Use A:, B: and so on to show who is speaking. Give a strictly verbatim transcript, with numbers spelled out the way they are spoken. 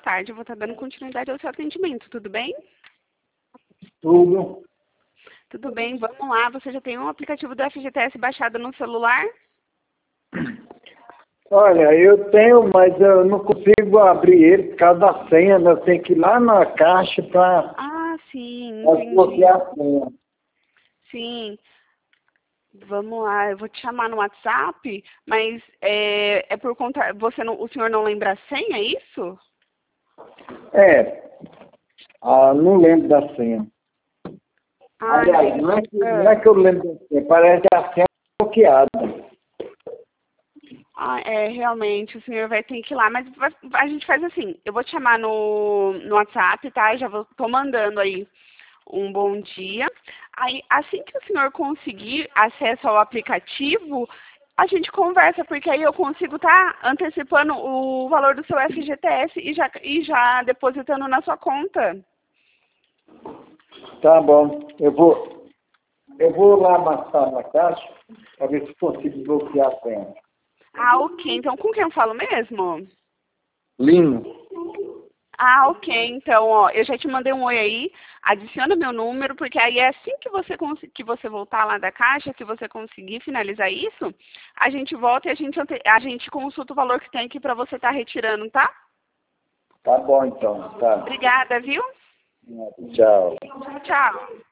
A: tarde. Eu vou estar dando continuidade ao seu atendimento, tudo bem?
B: Tudo.
A: Tudo bem, vamos lá. Você já tem um aplicativo do F G T S baixado no celular?
B: Olha, eu tenho, mas eu não consigo abrir ele por causa da senha, né? Eu tenho que ir lá na caixa para
A: Ah, sim, entendi.
B: bloquear a senha.
A: Sim. Vamos lá, eu vou te chamar no WhatsApp, mas é, é por conta... Você não, o senhor não lembra a senha, é isso?
B: É, ah, não lembro da senha.
A: Ah,
B: Aliás, não é, que, não é que eu lembro da senha, parece que a senha é bloqueada.
A: Ah, é, realmente, o senhor vai ter que ir lá, mas vai- a gente faz assim, eu vou te chamar no, no WhatsApp, tá? Já vou, tô mandando aí um bom dia. Aí, assim que o senhor conseguir acesso ao aplicativo, a gente conversa, porque aí eu consigo estar antecipando o valor do seu F G T S e já, e já depositando na sua conta.
B: Tá bom, eu vou, eu vou lá amassar na caixa para ver se consigo bloquear a senha.
A: Ah, ok. Então, com quem eu falo mesmo?
B: Lino.
A: Ah, ok. Então, ó, eu já te mandei um oi aí, adiciona meu número, porque aí é assim que você, cons- que você voltar lá da caixa, que você conseguir finalizar isso, a gente volta e a gente, ante- a gente consulta o valor que tem aqui para você estar retirando, tá?
B: Tá bom, então. Tá.
A: Obrigada, viu?
B: Tchau.
A: Tchau, tchau.